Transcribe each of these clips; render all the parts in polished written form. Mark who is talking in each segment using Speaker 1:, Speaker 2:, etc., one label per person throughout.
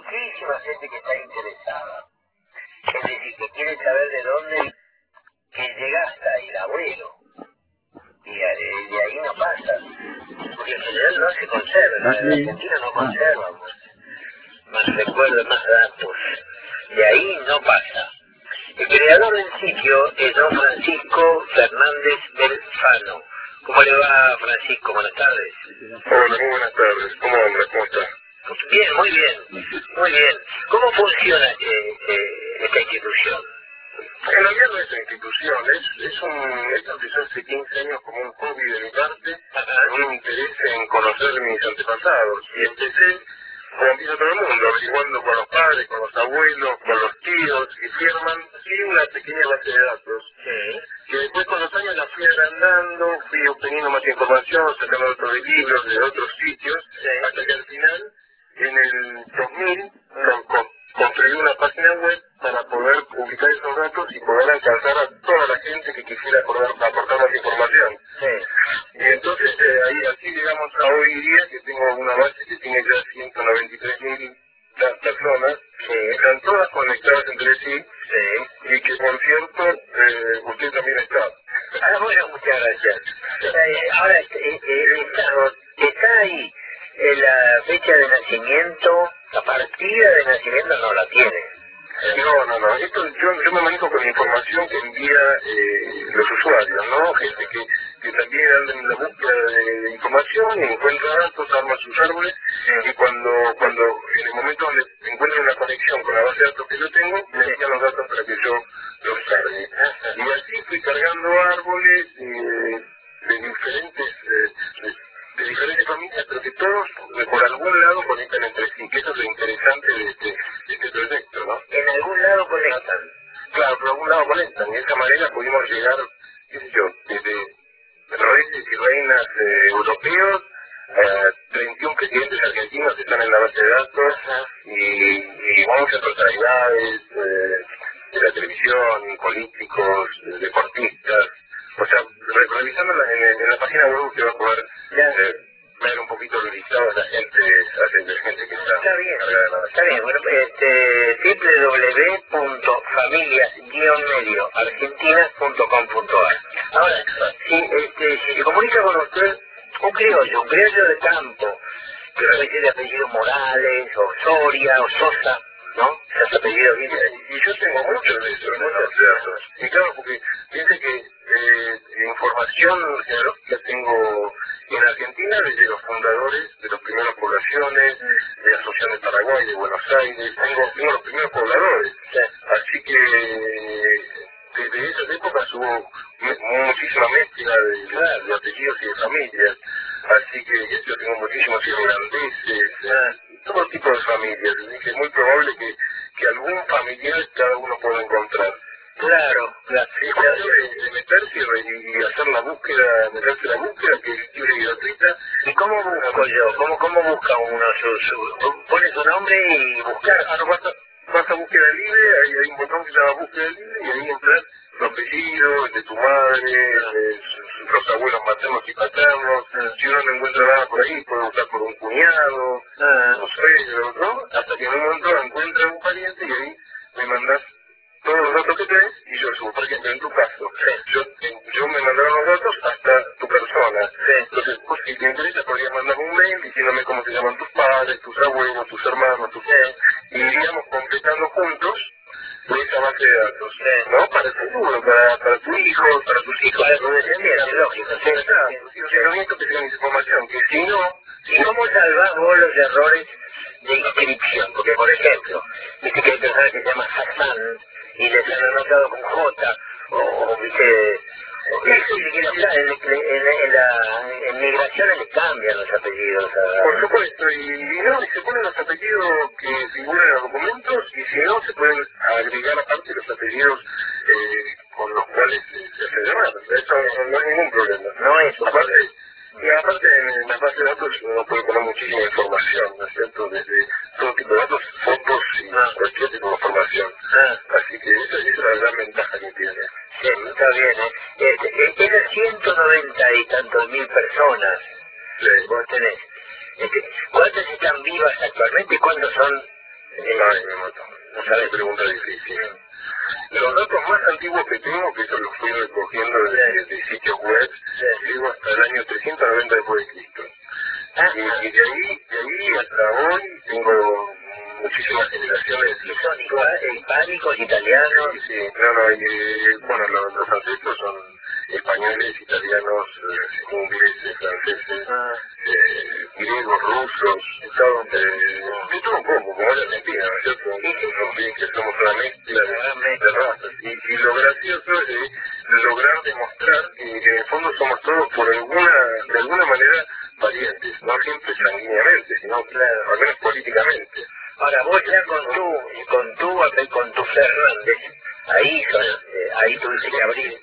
Speaker 1: muchísima gente que está interesada. Es decir, que quiere saber de dónde, que llega hasta el abuelo. Y de ahí no pasa. Porque en general no se conserva, en Argentina no conserva más recuerdos, más datos. De ahí no pasa. El creador del sitio es don Francisco Fernández Belfano. ¿Cómo le va, Francisco? Buenas tardes.
Speaker 2: Hola, muy buenas tardes. ¿Cómo anda? ¿Cómo está?
Speaker 1: Bien, muy bien, muy bien. ¿Cómo funciona esta institución?
Speaker 2: En realidad no es una institución, esto empezó hace 15 años como un hobby de mi parte, un interés en conocer mis antepasados. Y empecé, como empieza todo el mundo, averiguando con los padres, con los abuelos, con los tíos, y fui armando así una pequeña base de datos.
Speaker 1: Sí.
Speaker 2: Que después con los años la fui agrandando, fui obteniendo más información, sacando otros de libros, de otros sitios, hasta que al final, en el 2000, construí una página web para poder publicar esos datos y poder alcanzar a toda la gente que quisiera aportar más información.
Speaker 1: Sí.
Speaker 2: Y entonces ahí así llegamos a hoy día, que tengo una base que tiene ya 193.000 personas, que están todas conectadas entre sí, y que por cierto, usted también está.
Speaker 1: Ah, bueno, muchas gracias. Ahora, el Estado está ahí. La fecha de nacimiento, la partida de nacimiento no la tiene.
Speaker 2: No. Esto, yo me manejo con la información que envía los usuarios, ¿no? Gente que también anda en la búsqueda de información y encuentra datos, arma sus árboles, y cuando en el momento donde encuentran una conexión con la base de datos que yo tengo, me envían los datos para que yo los cargue. Y así fui cargando árboles de diferentes familias, pero que todos por algún lado conectan entre sí, que eso es lo interesante de este proyecto, ¿no?
Speaker 1: En algún lado conectan.
Speaker 2: Claro, por algún lado conectan, y de esa manera pudimos llegar, qué sé yo, desde reyes y reinas europeos, 31 presidentes argentinos que están en la base de datos, y muchas personalidades de la televisión, políticos, deportistas. O sea, revisando en la página web usted va a poder ver un poquito el listado de la gente que está.
Speaker 1: Está bien. Bueno, www.familias-argentinas.com.ar. Ahora, si se comunica con usted un criollo de campo, que puede ser de apellido Morales, o Soria, o Sosa, ¿no? Esos apellidos bien.
Speaker 2: Y yo tengo muchos de esos, muchos datos. Y claro, porque piense que información geológica tengo en Argentina desde los fundadores de las primeras poblaciones, de Asunción de Paraguay, de Buenos Aires, tengo los primeros pobladores. Así que desde esas épocas hubo muchísima mezcla de apellidos y de familias. Así que yo tengo muchísimos irlandeses, todo tipo de familias. Así que es muy probable que algún familiar cada uno pueda encontrar.
Speaker 1: Claro.
Speaker 2: Es cuestión de meterse y hacer la búsqueda, que es libre y gratuita.
Speaker 1: ¿Y cómo busco yo? ¿Cómo busca uno pone su nombre y buscar?
Speaker 2: Vas a búsqueda libre, ahí hay un botón que se llama búsqueda libre, y ahí entras tu apellido, el de tu madre, los abuelos maternos y paternos. Si uno no encuentra nada por ahí, puede buscar por un cuñado, los suegros, ¿no? Hasta que en un momento encuentra un pariente y ahí me mandas todos los datos que tenés y yo subo. Por ejemplo, en tu caso, yo me mandaron los datos hasta tu persona. Entonces, pues, si te interesa, podrías mandar un mail diciéndome cómo se llaman tus padres, tus abuelos, tus hermanos, tus hijos, y iríamos completando juntos esa base de datos, ¿no? Para el futuro, para tu hijo, para tus hijos.
Speaker 1: Para tu descendiente, lógico.
Speaker 2: Lo único que tengan información, que si no...
Speaker 1: ¿Y cómo salvás vos los errores de inscripción? Porque, por ejemplo, viste que hay personas que se llaman Hassan y les han anotado con J, o viste... En migraciones les cambian los apellidos.
Speaker 2: Por supuesto, y se ponen los apellidos que figuran en los documentos, y si no, se pueden agregar aparte los apellidos con los cuales se hace llamar. Eso no es ningún problema.
Speaker 1: No es
Speaker 2: aparte, y aparte en la base de datos uno puede poner muchísima información, ¿no es cierto? Desde todo tipo de datos, fotos y cualquier tipo de información. Así que esa es la gran ventaja que tiene.
Speaker 1: Sí, está bien, Esas 190 y tantos mil personas vos tenés, ¿cuántas están vivas actualmente y cuántos son
Speaker 2: Ay, me mató. No sabes, pregunta difícil. Los datos más antiguos que tengo, que eso los fui recogiendo de sitios web, llego hasta el año 390 después de Cristo. Y de ahí hasta hoy tengo muchísimas generaciones.
Speaker 1: ¿Y son hispánicos, italianos?
Speaker 2: Sí, no, bueno, los ancestros son españoles, italianos, ingleses, franceses, griegos, rusos, de todo un poco, como en Argentina, ¿no es cierto? También que somos una mezcla de razas. Y lo gracioso es lograr demostrar que en el fondo somos todos de alguna manera parientes, no siempre sanguíneamente, sino al menos políticamente.
Speaker 1: Ahora, vos ya con tu Fernández, ahí tuviste que abrir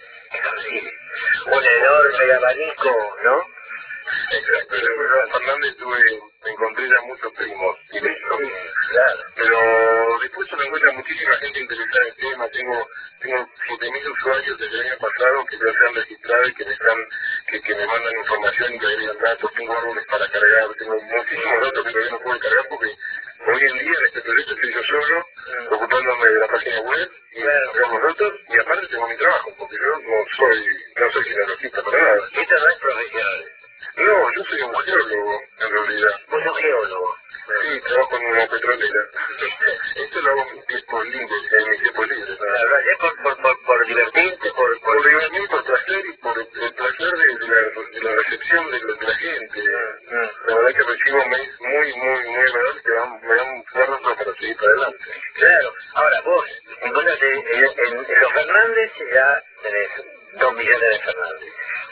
Speaker 1: un enorme abanico, ¿no?
Speaker 2: Exacto, después de Fernández me encontré ya muchos primos directos.
Speaker 1: Claro.
Speaker 2: Pero después se me encuentra muchísima gente interesada en el tema. Tengo 7.000 usuarios desde el año pasado que ya se han registrado y que me mandan información y que agregan datos. Tengo árboles para cargar, tengo muchísimos datos que todavía no puedo cargar porque hoy en día en este proyecto estoy yo solo, ocupándome de la página web y cargar los datos, y aparte tengo mi trabajo, porque yo no soy genealogista para nada.
Speaker 1: Esto no es profesional.
Speaker 2: No, yo soy un geólogo, en realidad.
Speaker 1: Vos sos geólogo.
Speaker 2: Sí, trabajo en una petrolera. Esto lo hago en mis tiempos libres, en mis tiempos libres.
Speaker 1: Lo hacés por divertirte,
Speaker 2: por divertir, por placer y por el placer de la recepción de la gente. La verdad que recibo mails muy agradables que me dan fuerza para seguir para adelante.
Speaker 1: Claro. Ahora, vos, encontraste en los Fernández ya tenés 2 millones de Fernández.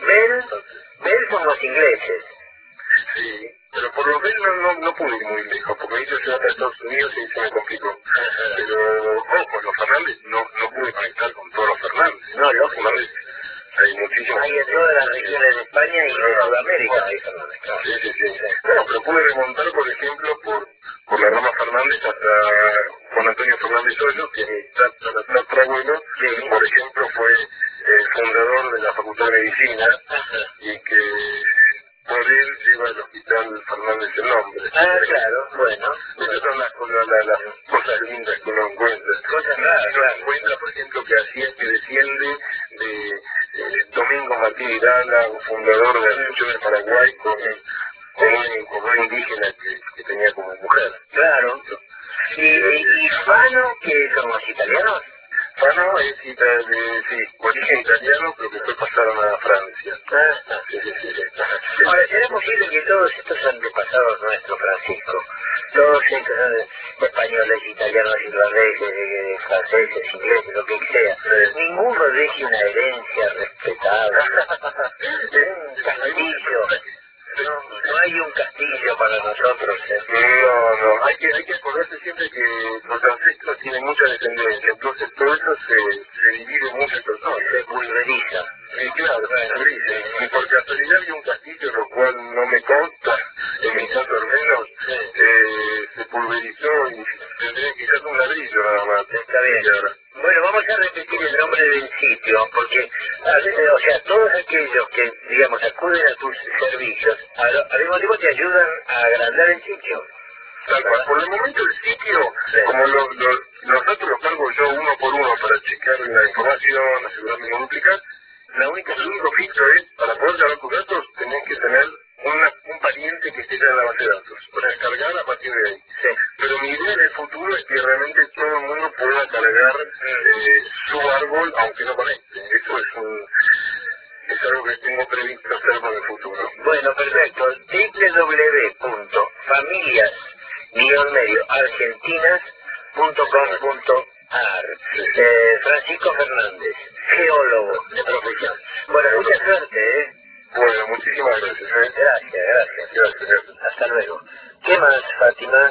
Speaker 1: Bell son los ingleses.
Speaker 2: Sí, pero por lo menos no pude ir muy lejos, porque ahí yo llegué a Estados Unidos y se me complicó. Pero, ojo, los Fernández no pude conectar con todos los Fernández.
Speaker 1: No,
Speaker 2: los Fernández hay muchísimos.
Speaker 1: Hay en todas las regiones de España y de Sudamérica hay Fernández, claro.
Speaker 2: Sí. No, pero pude remontar, por ejemplo, por la rama Fernández hasta Juan Antonio Fernández Hoyos, que mi tatarabuelo, por ejemplo, fue el fundador de la Facultad de Medicina y que por él lleva el Hospital Fernández el nombre.
Speaker 1: Claro, bueno.
Speaker 2: Esas son las cosas lindas que uno encuentra.
Speaker 1: Cosas raras,
Speaker 2: uno encuentra, por ejemplo, que desciende de Domingo Martín Hidalgo, un fundador de la Asociación del Paraguay, con un indígena que tenía como mujer.
Speaker 1: Claro. ¿Y Fano, que son los italianos?
Speaker 2: Fano es origen italiano, pero que después pasaron a Francia. Sí.
Speaker 1: Ahora, ¿será posible que todos estos antepasados nuestros, Francisco, todos estos españoles, italianos, irlandeses, franceses, ingleses, lo que sea, ninguno deje una herencia respetable? Un castillo. No hay un castillo para nosotros.
Speaker 2: No, hay que acordarse siempre que los ancestros tienen mucha descendencia, entonces todo eso se divide en muchas personas.
Speaker 1: Se pulveriza.
Speaker 2: Sí, claro, y por casualidad hay un castillo, lo cual no me consta, en mi caso al menos, se pulverizó y tendría quizás un ladrillo nada más.
Speaker 1: Está bien. Bueno, vamos a repetir el nombre del sitio, porque, o sea, todos aquellos que, digamos, acuden a tus servicios, al mismo tiempo te ayudan a agrandar el sitio.
Speaker 2: Tal cual. Por el momento el sitio, como los datos los cargo yo uno por uno para checar la información, asegurarme de no duplicar, el único filtro es, para poder cargar tus datos, tenés que tener un pariente que esté ya en la base de datos, para descargar a partir de ahí. Pero mi idea en el futuro es que realmente todo el mundo pueda cargar su árbol, aunque no conecte. Eso es algo que tengo previsto hacer para el futuro.
Speaker 1: Bueno, perfecto. www.familias-argentinas.com.ar Francisco Fernández, geólogo de profesión.